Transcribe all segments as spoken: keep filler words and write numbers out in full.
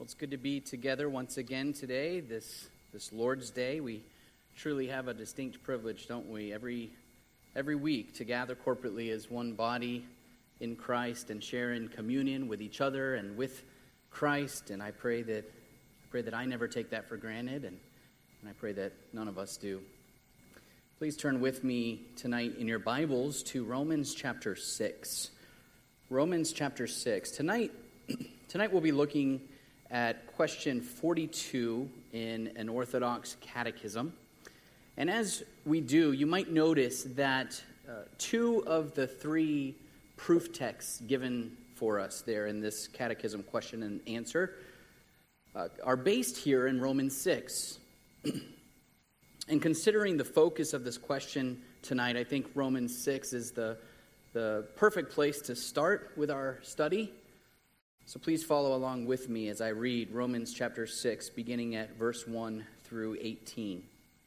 Well, it's good to be together once again today, this this Lord's Day. We truly have a distinct privilege, don't we, every every week to gather corporately as one body in Christ and share in communion with each other and with Christ. And I pray that I pray that I never take that for granted, and, and I pray that none of us do. Please turn with me tonight in your Bibles to Romans chapter six. Romans chapter six. Tonight, tonight we'll be looking at question forty-two in an Orthodox catechism. And as we do, you might notice that uh, two of the three proof texts given for us there in this catechism question and answer uh, are based here in Romans six. And considering the focus of this question tonight, I think Romans six is the, the perfect place to start with our study. So please follow along with me as I read Romans chapter six, beginning at verse one through eighteen.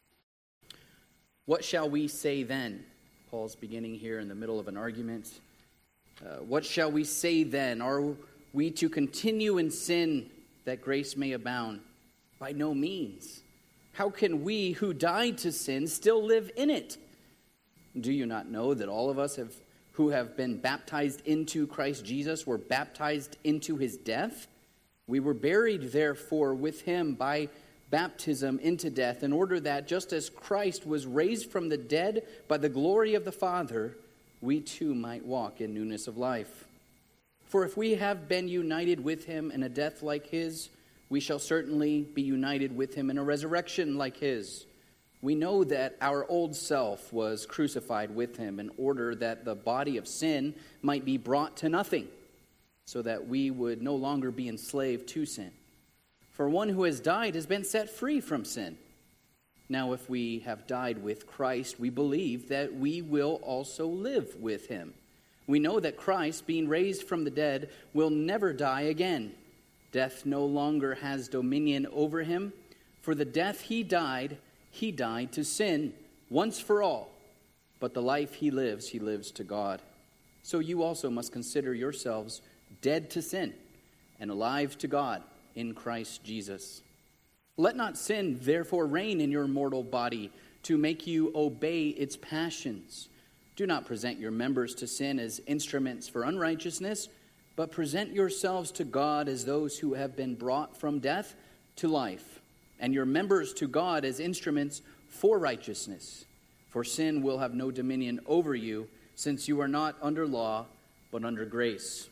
What shall we say then? Paul's beginning here in the middle of an argument. Uh, what shall we say then? Are we to continue in sin that grace may abound? By no means. How can we who died to sin still live in it? Do you not know that all of us have who have been baptized into Christ Jesus were baptized into his death? We were buried, therefore, with him by baptism into death, in order that just as Christ was raised from the dead by the glory of the Father, we too might walk in newness of life. For if we have been united with him in a death like his, we shall certainly be united with him in a resurrection like his. We know that our old self was crucified with him in order that the body of sin might be brought to nothing, so that we would no longer be enslaved to sin. For one who has died has been set free from sin. Now, if we have died with Christ, we believe that we will also live with him. We know that Christ, being raised from the dead, will never die again. Death no longer has dominion over him. For the death he died, he died to sin once for all. But the life he lives, he lives to God. So you also must consider yourselves dead to sin and alive to God in Christ Jesus. Let not sin therefore reign in your mortal body to make you obey its passions. Do not present your members to sin as instruments for unrighteousness, but present yourselves to God as those who have been brought from death to life, and your members to God as instruments for righteousness. For sin will have no dominion over you, since you are not under law, but under grace.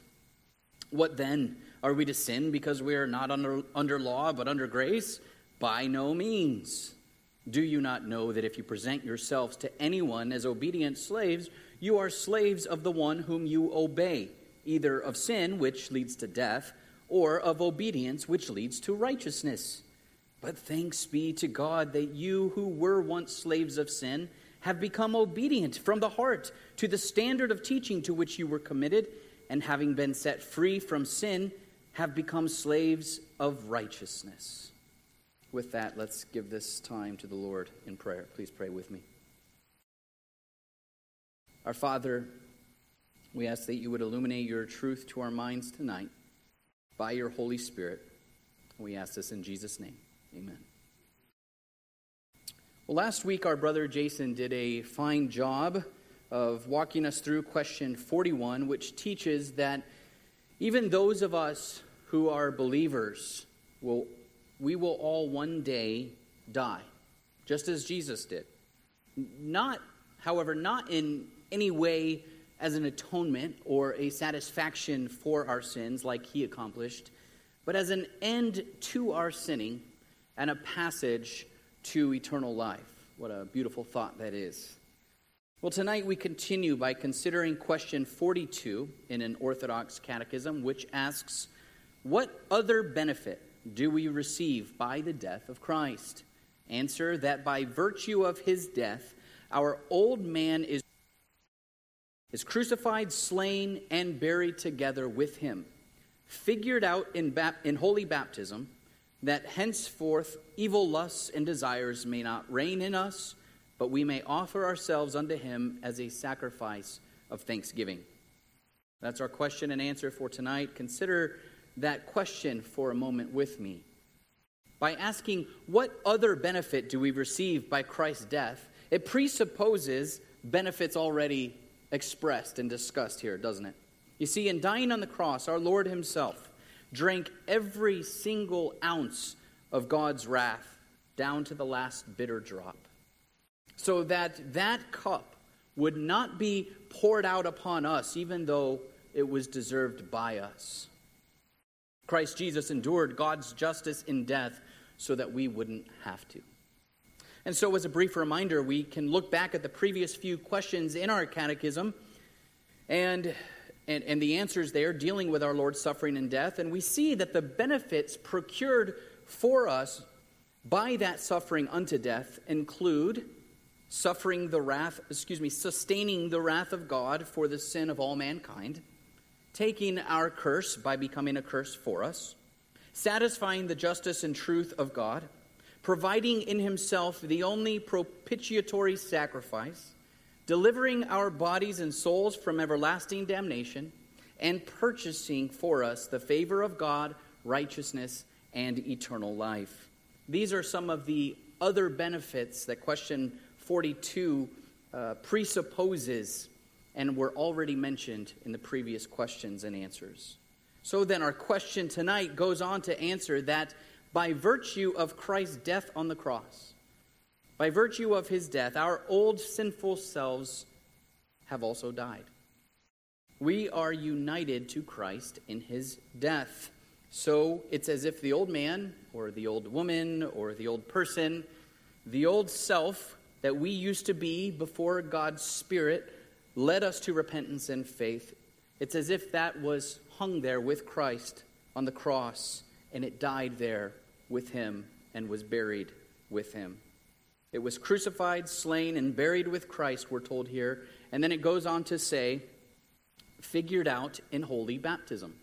What then? Are we to sin because we are not under, under law, but under grace? By no means. Do you not know that if you present yourselves to anyone as obedient slaves, you are slaves of the one whom you obey, either of sin, which leads to death, or of obedience, which leads to righteousness? But thanks be to God that you who were once slaves of sin have become obedient from the heart to the standard of teaching to which you were committed, and having been set free from sin, have become slaves of righteousness. With that, let's give this time to the Lord in prayer. Please pray with me. Our Father, we ask that you would illuminate your truth to our minds tonight by your Holy Spirit. We ask this in Jesus' name. Amen. Well, last week our brother Jason did a fine job of walking us through question forty-one, which teaches that even those of us who are believers, will we will all one day die, just as Jesus did. Not, however, not in any way as an atonement or a satisfaction for our sins like he accomplished, but as an end to our sinning and a passage to eternal life. What a beautiful thought that is. Well, tonight we continue by considering question forty-two in an Orthodox catechism, which asks, what other benefit do we receive by the death of Christ? Answer, that by virtue of his death, our old man is, is crucified, slain, and buried together with him, figured out in, bap- in holy baptism, that henceforth evil lusts and desires may not reign in us, but we may offer ourselves unto him as a sacrifice of thanksgiving. That's our question and answer for tonight. Consider that question for a moment with me by asking, what other benefit do we receive by Christ's death? It presupposes benefits already expressed and discussed here, doesn't it? You see, in dying on the cross, our Lord himself drank every single ounce of God's wrath down to the last bitter drop, so that that cup would not be poured out upon us, even though it was deserved by us. Christ Jesus endured God's justice in death so that we wouldn't have to. And so, as a brief reminder, we can look back at the previous few questions in our catechism and, and, and the answers there dealing with our Lord's suffering and death, and we see that the benefits procured for us by that suffering unto death include suffering the wrath, excuse me, sustaining the wrath of God for the sin of all mankind, taking our curse by becoming a curse for us, satisfying the justice and truth of God, providing in himself the only propitiatory sacrifice, delivering our bodies and souls from everlasting damnation, and purchasing for us the favor of God, righteousness, and eternal life. These are some of the other benefits that question forty-two uh, presupposes and were already mentioned in the previous questions and answers. So then our question tonight goes on to answer that by virtue of Christ's death on the cross, by virtue of his death, our old sinful selves have also died. We are united to Christ in his death. So it's as if the old man or the old woman or the old person, the old self that we used to be before God's Spirit led us to repentance and faith. It's as if that was hung there with Christ on the cross, and it died there with him and was buried with him. It was crucified, slain, and buried with Christ, we're told here. And then it goes on to say, figured out in holy baptism.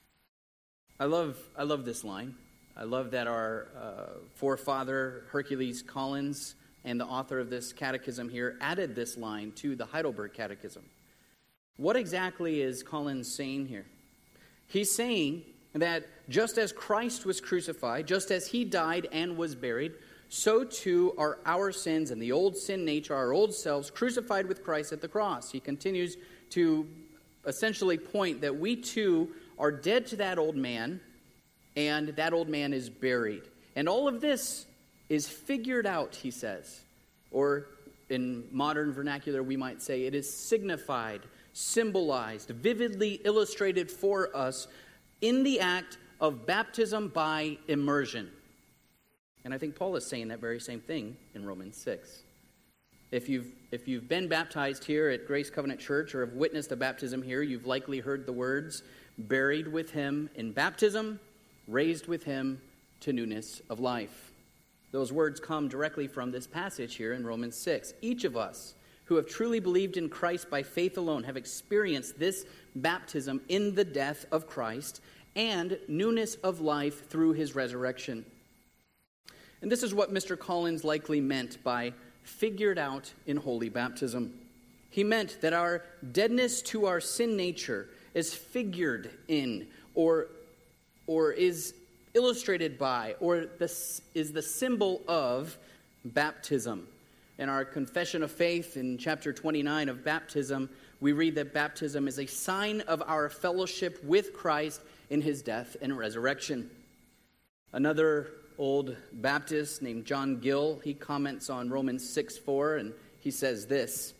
I love I love this line. I love that our uh, forefather, Hercules Collins, and the author of this catechism here, added this line to the Heidelberg Catechism. What exactly is Collins saying here? He's saying that just as Christ was crucified, just as he died and was buried, so too are our sins and the old sin nature, our old selves, crucified with Christ at the cross. He continues to essentially point that we too are dead to that old man, and that old man is buried. And all of this is figured out, he says. Or in modern vernacular, we might say it is signified, symbolized, vividly illustrated for us in the act of baptism by immersion. And I think Paul is saying that very same thing in Romans six. If you've if you've been baptized here at Grace Covenant Church or have witnessed a baptism here, you've likely heard the words, buried with him in baptism, raised with him to newness of life. Those words come directly from this passage here in Romans six. Each of us who have truly believed in Christ by faith alone have experienced this baptism in the death of Christ and newness of life through his resurrection. And this is what Mister Collins likely meant by figured out in holy baptism. He meant that our deadness to our sin nature is figured in, or, or is illustrated by, or this is the symbol of baptism. In our Confession of Faith in chapter twenty-nine of baptism, we read that baptism is a sign of our fellowship with Christ in his death and resurrection. Another old Baptist named John Gill, he comments on Romans six four, and he says this: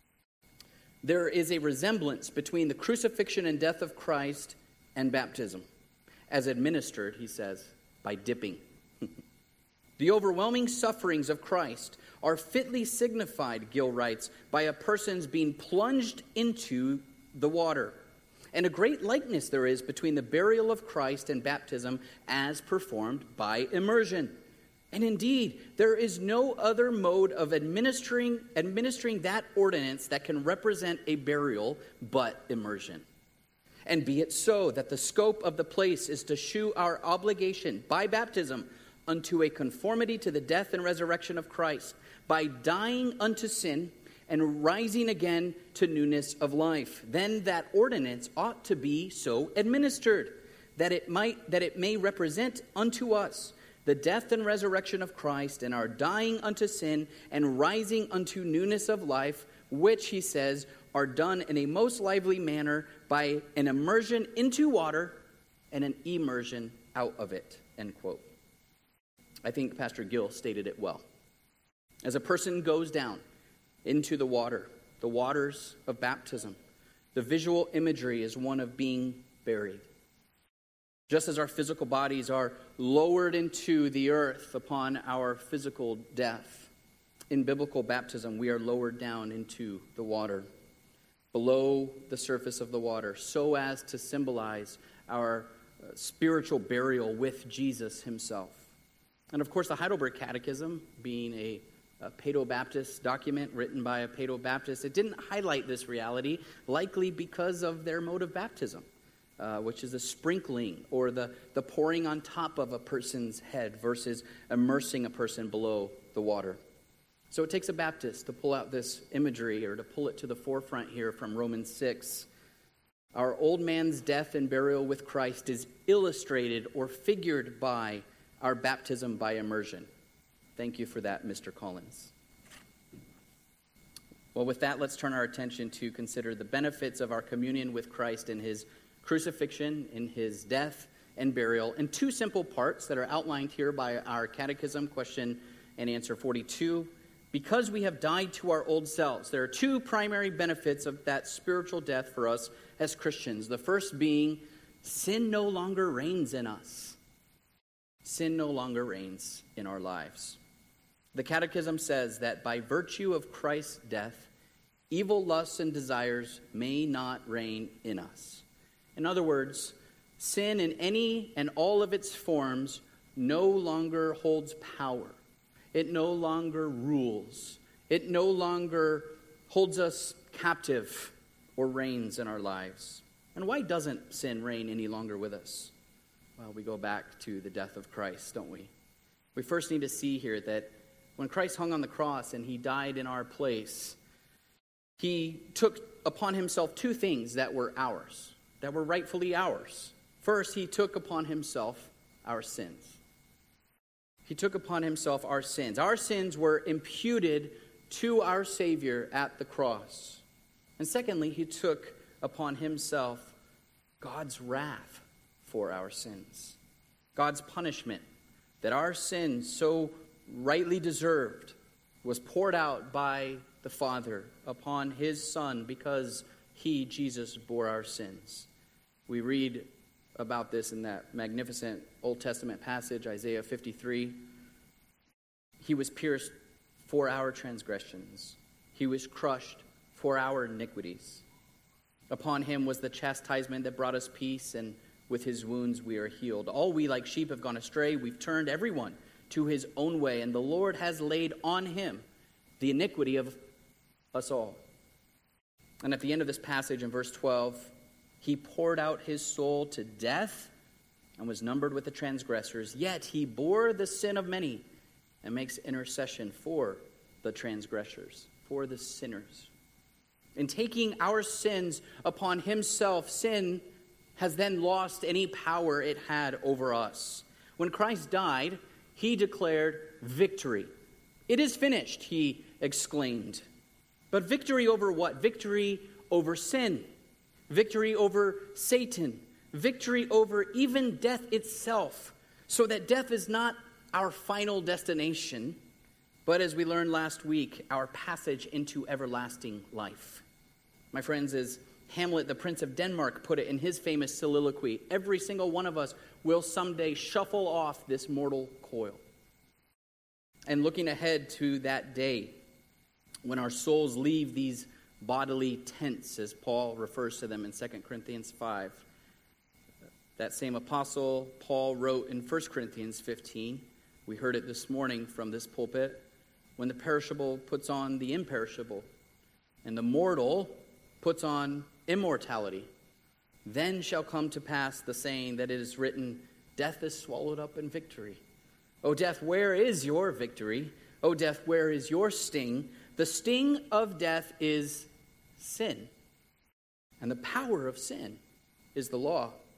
there is a resemblance between the crucifixion and death of Christ and baptism, as administered, he says, by dipping. The overwhelming sufferings of Christ are fitly signified, Gill writes, by a person's being plunged into the water. And a great likeness there is between the burial of Christ and baptism as performed by immersion. And indeed, there is no other mode of administering, administering that ordinance that can represent a burial but immersion. And be it so that the scope of the place is to shew our obligation by baptism unto a conformity to the death and resurrection of Christ, by dying unto sin and rising again to newness of life. Then that ordinance ought to be so administered. that it might that it may represent unto us the death and resurrection of Christ, and our dying unto sin and rising unto newness of life, which, he says, are done in a most lively manner by an immersion into water and an immersion out of it," end quote. I think Pastor Gill stated it well. As a person goes down into the water, the waters of baptism, the visual imagery is one of being buried. Just as our physical bodies are lowered into the earth upon our physical death, in biblical baptism, we are lowered down into the water, below the surface of the water, so as to symbolize our uh, spiritual burial with Jesus himself. And of course, the Heidelberg Catechism, being a, a Paedo-Baptist document written by a Paedo-Baptist, it didn't highlight this reality, likely because of their mode of baptism. Uh, which is a sprinkling or the, the pouring on top of a person's head versus immersing a person below the water. So it takes a Baptist to pull out this imagery or to pull it to the forefront here from Romans six. Our old man's death and burial with Christ is illustrated or figured by our baptism by immersion. Thank you for that, Mister Collins. Well, with that, let's turn our attention to consider the benefits of our communion with Christ in his crucifixion, in his death and burial, in two simple parts that are outlined here by our catechism, question and answer forty-two. Because we have died to our old selves, there are two primary benefits of that spiritual death for us as Christians. The first being, sin no longer reigns in us. Sin no longer reigns in our lives. The catechism says that by virtue of Christ's death, evil lusts and desires may not reign in us. In other words, sin in any and all of its forms no longer holds power. It no longer rules. It no longer holds us captive or reigns in our lives. And why doesn't sin reign any longer with us? Well, we go back to the death of Christ, don't we? We first need to see here that when Christ hung on the cross and he died in our place, he took upon himself two things that were ours. That were rightfully ours. First, he took upon himself our sins. He took upon himself our sins. Our sins were imputed to our Savior at the cross. And secondly, he took upon himself God's wrath for our sins. God's punishment that our sins so rightly deserved was poured out by the Father upon his Son because he, Jesus, bore our sins. We read about this in that magnificent Old Testament passage, Isaiah fifty-three. He was pierced for our transgressions. He was crushed for our iniquities. Upon him was the chastisement that brought us peace, and with his wounds we are healed. All we like sheep have gone astray. We've turned everyone to his own way, and the Lord has laid on him the iniquity of us all. And at the end of this passage in verse twelve, he poured out his soul to death and was numbered with the transgressors. Yet he bore the sin of many and makes intercession for the transgressors, for the sinners. In taking our sins upon himself, sin has then lost any power it had over us. When Christ died, he declared victory. It is finished, he exclaimed. But victory over what? Victory over sin. Victory over Satan. Victory over even death itself. So that death is not our final destination, but as we learned last week, our passage into everlasting life. My friends, as Hamlet, the Prince of Denmark, put it in his famous soliloquy, every single one of us will someday shuffle off this mortal coil. And looking ahead to that day, when our souls leave these bodily tents, as Paul refers to them in Second Corinthians five. That same apostle, Paul, wrote in First Corinthians fifteen. We heard it this morning from this pulpit. When the perishable puts on the imperishable, and the mortal puts on immortality, then shall come to pass the saying that it is written, death is swallowed up in victory. O death, where is your victory? O death, where is your sting? The sting of death is sin, and the power of sin is the law.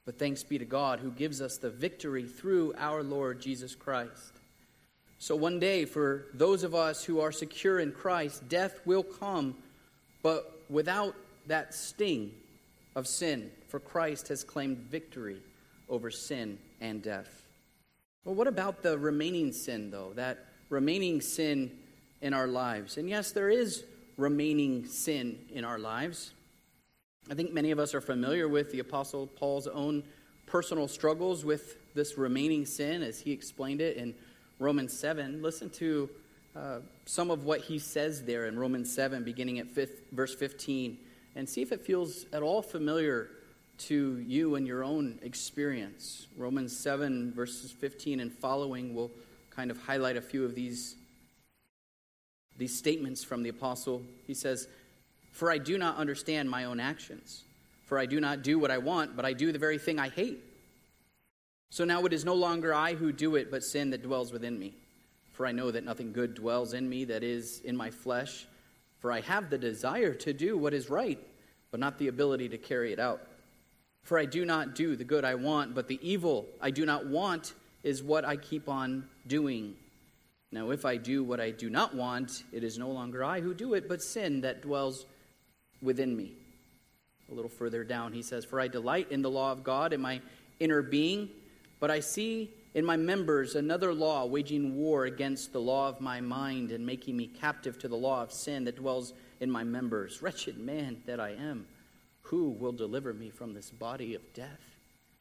But thanks be to God who gives us the victory through our Lord Jesus Christ. So one day, for those of us who are secure in Christ, death will come, but without that sting of sin, for Christ has claimed victory over sin and death. Well, what about the remaining sin, though? That remaining sin in our lives. And yes, there is remaining sin in our lives. I think many of us are familiar with the Apostle Paul's own personal struggles with this remaining sin, as he explained it in Romans seven. Listen to uh, some of what he says there in Romans seven, beginning at fifth, verse fifteen, and see if it feels at all familiar to you and your own experience. Romans seven, verses fifteen and following will kind of highlight a few of these, these statements from the apostle. He says, "For I do not understand my own actions. For I do not do what I want, but I do the very thing I hate. So now it is no longer I who do it, but sin that dwells within me. For I know that nothing good dwells in me, that is, in my flesh. For I have the desire to do what is right, but not the ability to carry it out. For I do not do the good I want, but the evil I do not want is what I keep on doing. Now if I do what I do not want, it is no longer I who do it, but sin that dwells within me." A little further down, he says, "For I delight in the law of God in my inner being, but I see in my members another law waging war against the law of my mind and making me captive to the law of sin that dwells in my members. Wretched man that I am, who will deliver me from this body of death?"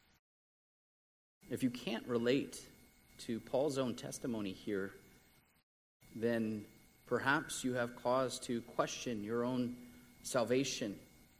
If you can't relate to Paul's own testimony here, then perhaps you have cause to question your own salvation.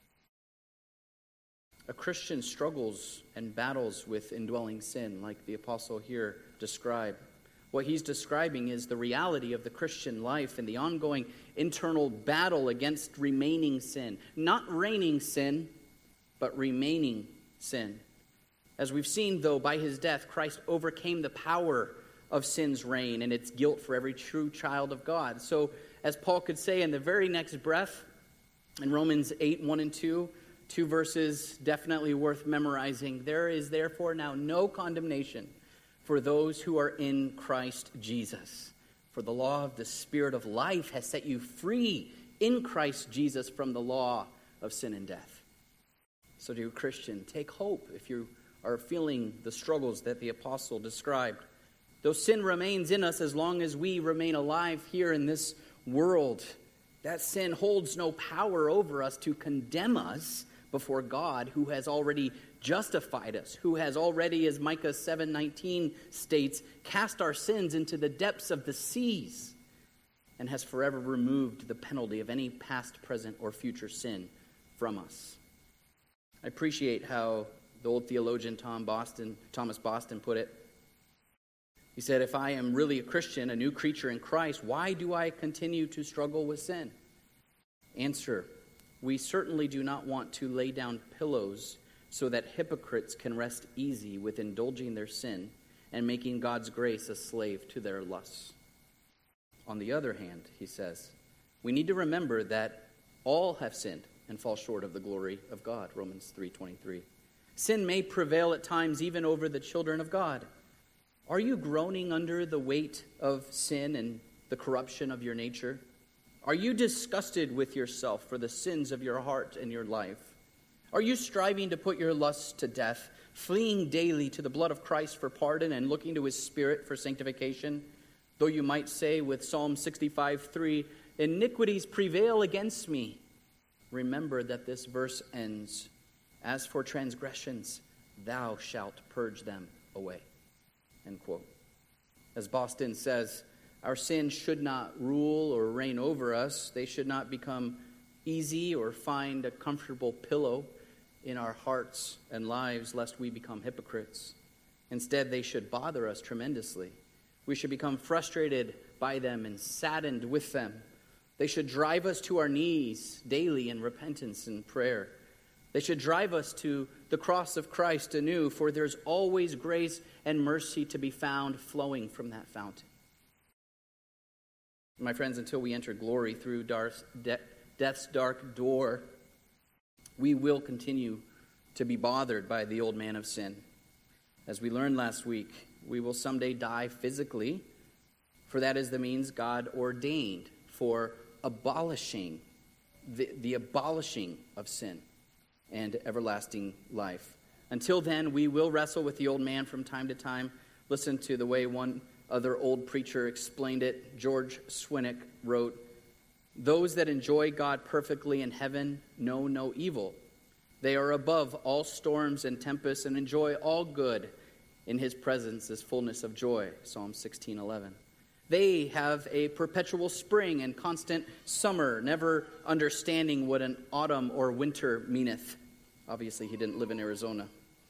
A Christian struggles and battles with indwelling sin, like the apostle here described. What he's describing is the reality of the Christian life and the ongoing internal battle against remaining sin. Not reigning sin, but remaining sin. As we've seen, though, by his death, Christ overcame the power of sin's reign and its guilt for every true child of God. So, as Paul could say in the very next breath, in Romans eight, one and two, two verses definitely worth memorizing. "There is therefore now no condemnation for those who are in Christ Jesus. For the law of the Spirit of life has set you free in Christ Jesus from the law of sin and death." So, dear Christian, take hope if you are feeling the struggles that the apostle described. Though sin remains in us as long as we remain alive here in this world, that sin holds no power over us to condemn us before God, who has already justified us, who has already, as Micah seven nineteen states, cast our sins into the depths of the seas, and has forever removed the penalty of any past, present, or future sin from us. I appreciate how the old theologian Tom Boston, Thomas Boston put it. He said, "If I am really a Christian, a new creature in Christ, why do I continue to struggle with sin?" Answer: we certainly do not want to lay down pillows so that hypocrites can rest easy with indulging their sin and making God's grace a slave to their lusts. On the other hand, he says, we need to remember that all have sinned and fall short of the glory of God, Romans three twenty-three. Sin may prevail at times even over the children of God. Are you groaning under the weight of sin and the corruption of your nature? Are you disgusted with yourself for the sins of your heart and your life? Are you striving to put your lusts to death, fleeing daily to the blood of Christ for pardon and looking to his Spirit for sanctification? Though you might say with Psalm sixty-five three, iniquities prevail against me. Remember that this verse ends, as for transgressions, thou shalt purge them away. End quote. As Boston says, our sins should not rule or reign over us. They should not become easy or find a comfortable pillow in our hearts and lives, lest we become hypocrites. Instead, they should bother us tremendously. We should become frustrated by them and saddened with them. They should drive us to our knees daily in repentance and prayer. They should drive us to the cross of Christ anew, for there's always grace and mercy to be found flowing from that fountain. My friends, until we enter glory through death's dark door, we will continue to be bothered by the old man of sin. As we learned last week, we will someday die physically, for that is the means God ordained for abolishing the, the abolishing of sin and everlasting life. Until then, we will wrestle with the old man from time to time. Listen to the way one other old preacher explained it. George Swinnock wrote, "Those that enjoy God perfectly in heaven know no evil. They are above all storms and tempests and enjoy all good. In his presence is fullness of joy." Psalm sixteen eleven. They have a perpetual spring and constant summer, never understanding what an autumn or winter meaneth. Obviously, he didn't live in Arizona.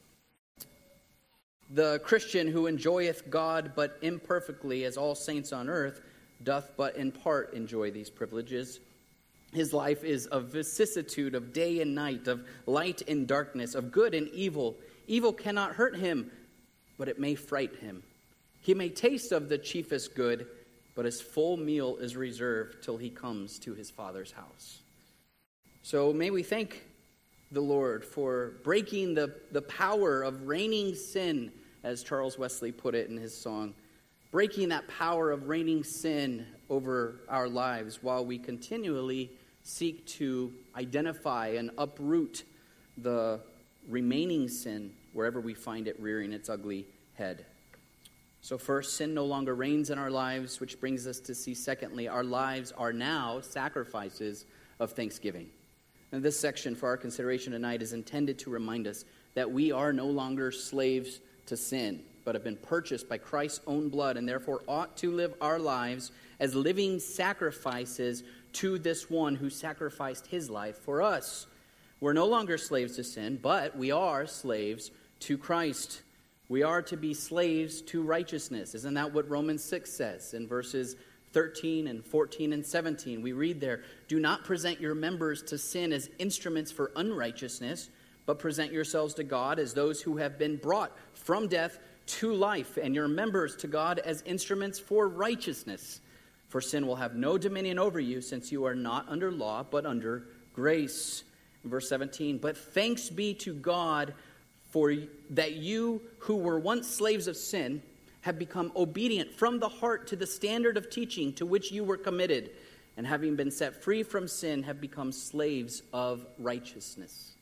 The Christian who enjoyeth God but imperfectly, as all saints on earth, doth but in part enjoy these privileges. His life is a vicissitude of day and night, of light and darkness, of good and evil. Evil cannot hurt him, but it may fright him. He may taste of the chiefest good, but his full meal is reserved till he comes to his Father's house. So may we thank the Lord for breaking the, the power of reigning sin, as Charles Wesley put it in his song. Breaking that power of reigning sin over our lives while we continually seek to identify and uproot the remaining sin wherever we find it rearing its ugly head. So first, sin no longer reigns in our lives, which brings us to see, secondly, our lives are now sacrifices of thanksgiving. And this section for our consideration tonight is intended to remind us that we are no longer slaves to sin, but have been purchased by Christ's own blood, and therefore ought to live our lives as living sacrifices to this one who sacrificed his life for us. We're no longer slaves to sin, but we are slaves to Christ. We are to be slaves to righteousness. Isn't that what Romans six says in verses thirteen and fourteen and seventeen? We read there, "Do not present your members to sin as instruments for unrighteousness, but present yourselves to God as those who have been brought from death to life, and your members to God as instruments for righteousness. For sin will have no dominion over you, since you are not under law, but under grace." In verse seventeen, "But thanks be to God for that you who were once slaves of sin have become obedient from the heart to the standard of teaching to which you were committed, and having been set free from sin have become slaves of righteousness."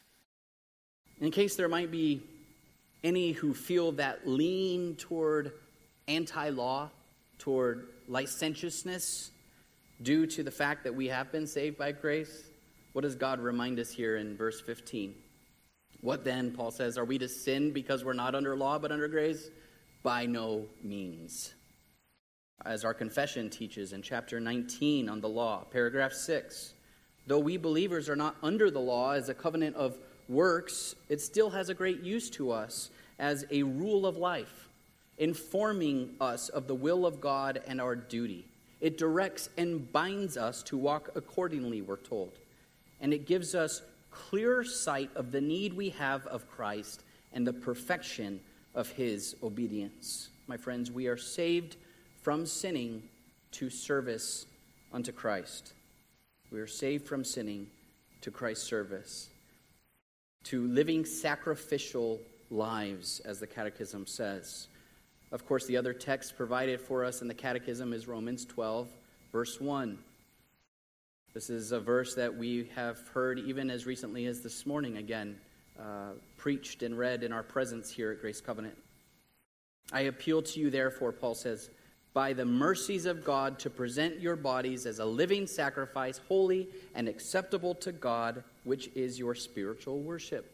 In case there might be any who feel that lean toward anti-law, toward licentiousness, due to the fact that we have been saved by grace, what does God remind us here in verse fifteen? What then, Paul says, are we to sin because we're not under law but under grace? By no means. As our confession teaches in chapter nineteen on the law, paragraph six, though we believers are not under the law as a covenant of works, it still has a great use to us as a rule of life, informing us of the will of God and our duty. It directs and binds us to walk accordingly, we're told. And it gives us clear sight of the need we have of Christ and the perfection of his obedience. My friends, we are saved from sinning to service unto Christ. We are saved from sinning to Christ's service, to living sacrificial lives, as the Catechism says. Of course, the other text provided for us in the Catechism is Romans twelve, verse one. This is a verse that we have heard even as recently as this morning, again, uh, preached and read in our presence here at Grace Covenant. "I appeal to you, therefore," Paul says, "by the mercies of God, to present your bodies as a living sacrifice, holy and acceptable to God, which is your spiritual worship."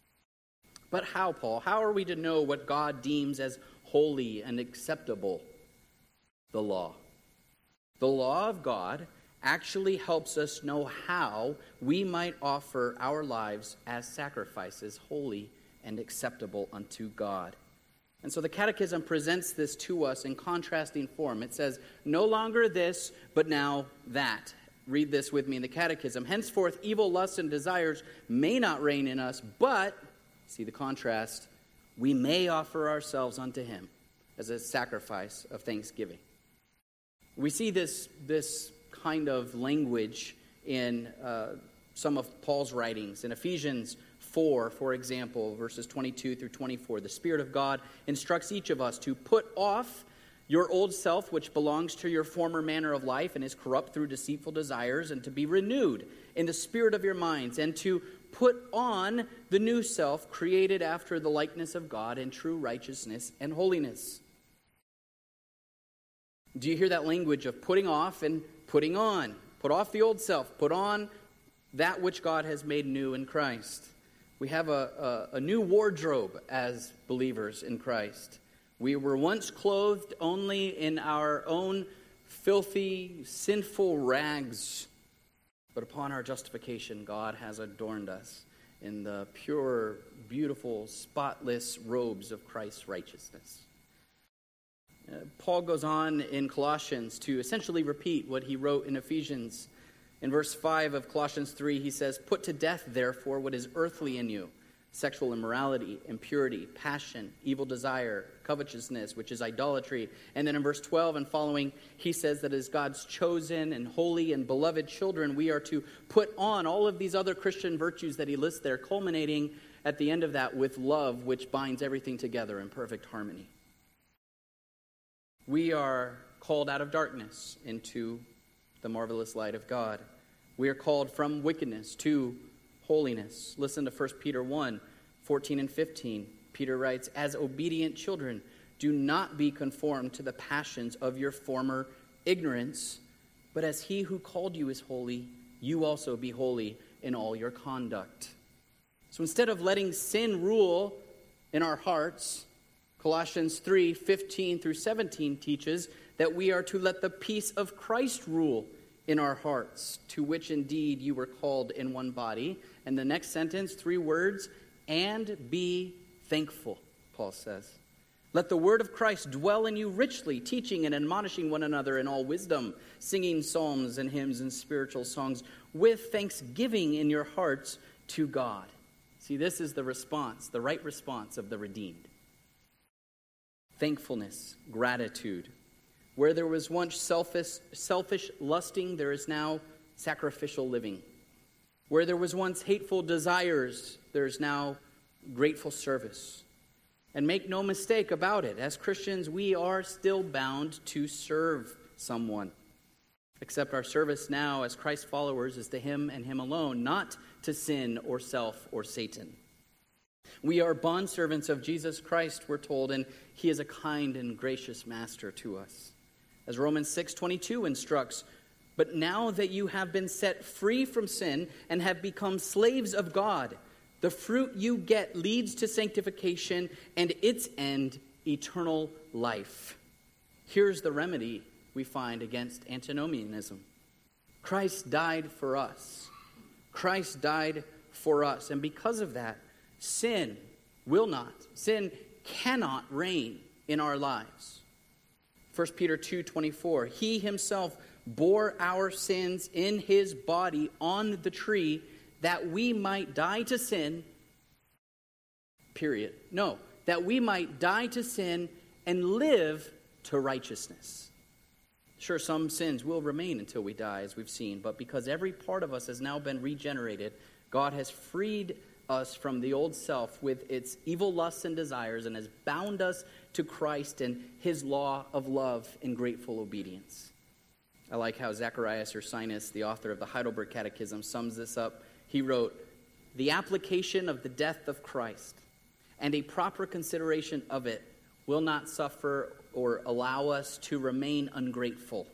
But how, Paul? How are we to know what God deems as holy and acceptable? The law. The law of God actually helps us know how we might offer our lives as sacrifices, holy and acceptable unto God. And so the Catechism presents this to us in contrasting form. It says, no longer this, but now that. Read this with me in the Catechism. "Henceforth, evil lusts and desires may not reign in us, but," see the contrast, "we may offer ourselves unto him as a sacrifice of thanksgiving." We see this, this kind of language in uh, some of Paul's writings. In Ephesians four, for example, verses twenty-two through twenty-four, the Spirit of God instructs each of us to put off your old self, which belongs to your former manner of life and is corrupt through deceitful desires, and to be renewed in the spirit of your minds, and to put on the new self, created after the likeness of God in true righteousness and holiness. Do you hear that language of putting off and putting on? Put off the old self, put on that which God has made new in Christ. We have a, a, a new wardrobe as believers in Christ. We were once clothed only in our own filthy, sinful rags. But upon our justification, God has adorned us in the pure, beautiful, spotless robes of Christ's righteousness. Uh, Paul goes on in Colossians to essentially repeat what he wrote in Ephesians. In verse five of Colossians three, he says, "Put to death, therefore, what is earthly in you, sexual immorality, impurity, passion, evil desire, covetousness, which is idolatry." And then in verse twelve and following, he says that as God's chosen and holy and beloved children, we are to put on all of these other Christian virtues that he lists there, culminating at the end of that with love, which binds everything together in perfect harmony. We are called out of darkness into the marvelous light of God. We are called from wickedness to holiness. Listen to First Peter one, fourteen and fifteen. Peter writes, "As obedient children, do not be conformed to the passions of your former ignorance, but as he who called you is holy, you also be holy in all your conduct." So instead of letting sin rule in our hearts, Colossians three, fifteen through seventeen teaches that we are to let the peace of Christ rule in our hearts, to which indeed you were called in one body. And the next sentence, three words, "and be thankful," Paul says. "Let the word of Christ dwell in you richly, teaching and admonishing one another in all wisdom, singing psalms and hymns and spiritual songs with thanksgiving in your hearts to God." See, this is the response, the right response of the redeemed. Thankfulness, gratitude. Where there was once selfish, selfish lusting, there is now sacrificial living. Where there was once hateful desires, there is now grateful service. And make no mistake about it, as Christians, we are still bound to serve someone. Except our service now as Christ followers is to him and him alone, not to sin or self or Satan. We are bondservants of Jesus Christ, we're told, and he is a kind and gracious master to us. As Romans six twenty-two instructs, "But now that you have been set free from sin and have become slaves of God, the fruit you get leads to sanctification and its end, eternal life." Here's the remedy we find against antinomianism. Christ died for us. Christ died for us. And because of that, sin will not, sin cannot reign in our lives. First Peter two twenty-four, "He himself bore our sins in his body on the tree, that we might die to sin," period. No, that we might die to sin and live to righteousness. Sure, some sins will remain until we die, as we've seen, but because every part of us has now been regenerated, God has freed us from the old self with its evil lusts and desires and has bound us to Christ and his law of love and grateful obedience. I like how Zacharias Ursinus, the author of the Heidelberg Catechism, sums this up. He wrote, "The application of the death of Christ and a proper consideration of it will not suffer or allow us to remain ungrateful,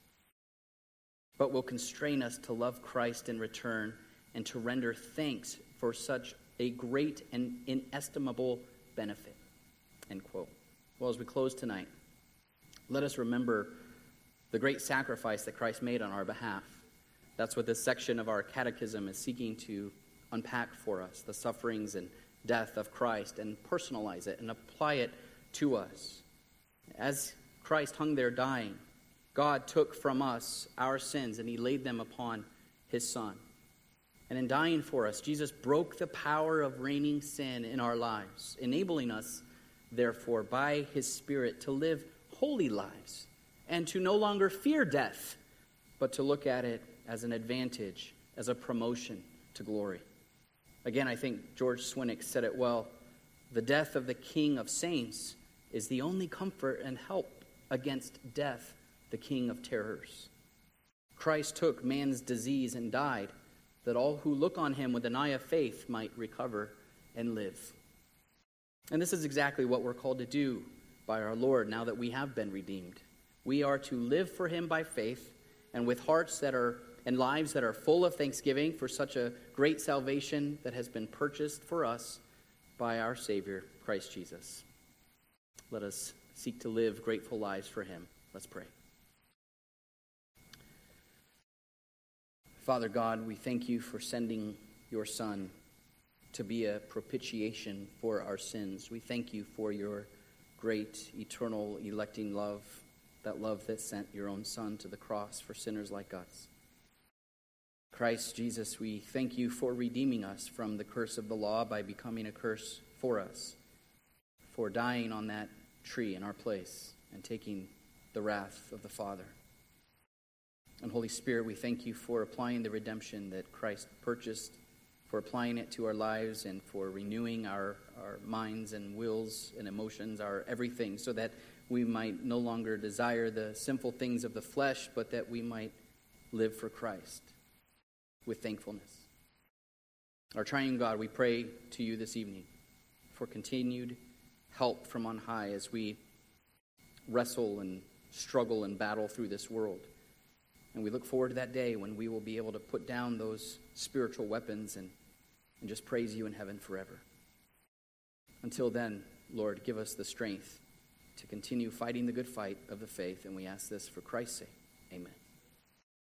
but will constrain us to love Christ in return and to render thanks for such a great and inestimable benefit." End quote. Well, as we close tonight, let us remember the great sacrifice that Christ made on our behalf. That's what this section of our catechism is seeking to unpack for us, the sufferings and death of Christ, and personalize it and apply it to us. As Christ hung there dying, God took from us our sins and he laid them upon his Son. And in dying for us, Jesus broke the power of reigning sin in our lives, enabling us, therefore, by his Spirit to live holy lives and to no longer fear death, but to look at it as an advantage, as a promotion, to glory. Again, I think George Swinnock said it well. The death of the King of Saints is the only comfort and help against death, the King of terrors. Christ took man's disease and died, that all who look on him with an eye of faith might recover and live. And this is exactly what we're called to do by our Lord now that we have been redeemed. We are to live for him by faith and with hearts that are and lives that are full of thanksgiving for such a great salvation that has been purchased for us by our Savior, Christ Jesus. Let us seek to live grateful lives for him. Let's pray. Father God, we thank you for sending your Son to be a propitiation for our sins. We thank you for your great, eternal, electing love, that love that sent your own Son to the cross for sinners like us. Christ Jesus, we thank you for redeeming us from the curse of the law by becoming a curse for us, for dying on that tree in our place and taking the wrath of the Father. And Holy Spirit, we thank you for applying the redemption that Christ purchased, for applying it to our lives and for renewing our, our minds and wills and emotions, our everything, so that we might no longer desire the sinful things of the flesh, but that we might live for Christ with thankfulness. Our triune God, we pray to you this evening for continued help from on high as we wrestle and struggle and battle through this world. And we look forward to that day when we will be able to put down those spiritual weapons and, and just praise you in heaven forever. Until then, Lord, give us the strength to continue fighting the good fight of the faith, and we ask this for Christ's sake. Amen.